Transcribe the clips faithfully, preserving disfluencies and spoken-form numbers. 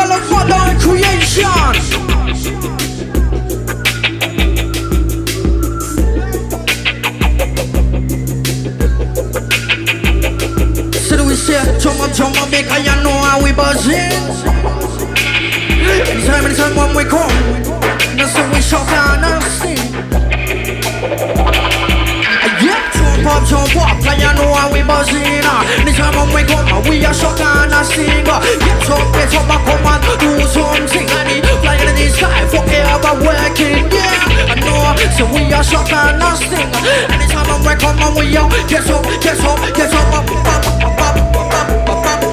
call of modern creation. So do we say, jump up, jump up, because you know how we buzzing. Anytime, anytime when we come, that's when we shout and sing. Yeah, jump up, jump up, cause you know how we buzzing. Anytime when we come, we are shout and sing. Get up, get up, and come and do something. And it flying in the sky, forever working. Yeah, I know, so we are shout and sing. Anytime when we come, we are get up, get up, get up, up, up, up, up, up, up, up, up.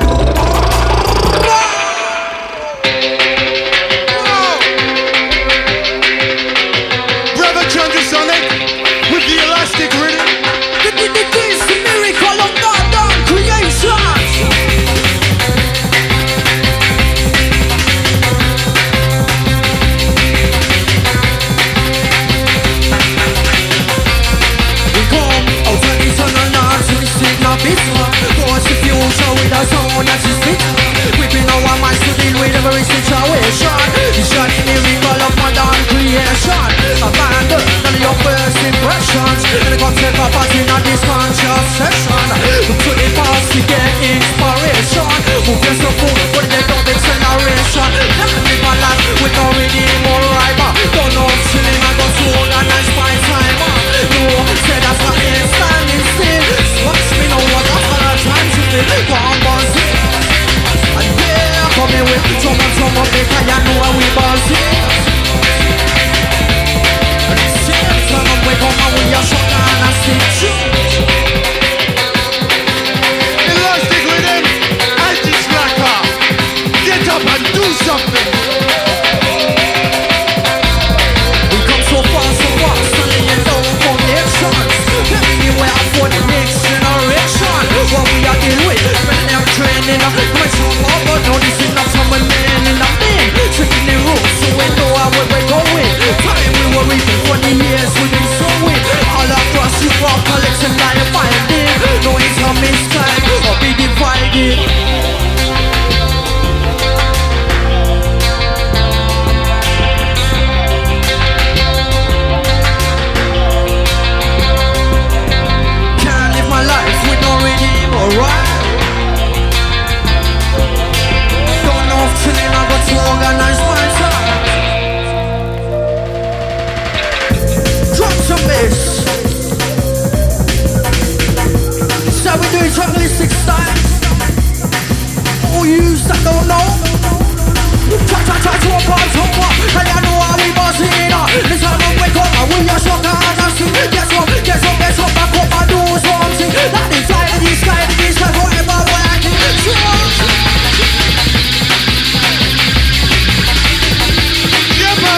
With the elastic rhythm, this is the miracle of modern creation. We come out of the sun and artistic love is one. Force the future with a sound that is fit. Whipping our minds to deal with every situation. It's the miracle of modern creation. Abandon all your first impressions, and come take a part in a this conscious session. Look to the past to get inspiration. Move yourself forward for the next acceleration. Never live a life with no redeem or rhyme. Don't know chilling and go to organize my time. No, say that's not it, standing still. Watch me know what that's all I'm trying to feel. Come on, see. And yeah, come here with drum and drum up because you know how we buzzing. Come on, we come and we are shot and I see you. elastic rhythm, anti-slacker. Get up and do something. We come so far, so fast, and laying down foundations. Anywhere for the next generation. What we are dealing with, when they're training up. My son, but no, this is not from a man in a man. Tricking the rules, so we know how we're going. Time we were reaping for the years we've been sowing. All across the world, collection line finding. No, it's a mistake, or be divided. Can't live my life with no redeem or right. Don't know if chilling, I got to organize my time. Drop some bass. So we do it journalistic style. Oh, you that don't know. Try, try, try to apart from what? And you know how we buzzing. This time when we come and we are shot and I see. Get up, get up, get up, back up and do something. That is fly to the sky, to the sky forever working. Yeah, man.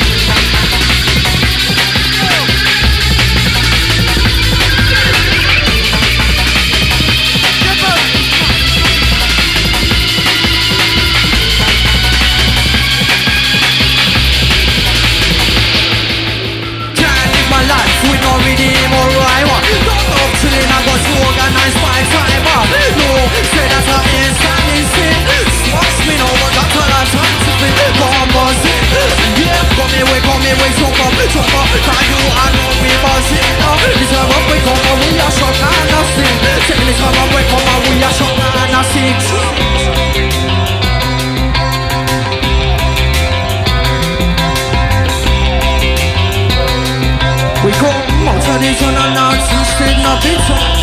Redeem or rival. Don't know chilling, I got to organize my time. No, say that's how it's standing still. Smash me no one, that's all I'm trying to feel. Come buzzing. Yeah, come here, we come here, we jump up, jump up. Can you, I know we buzzing. This time up, we come and we are shot and I sing. Say this time up, we come and we are shot and I sing. We come out traditional artistic, nothing so.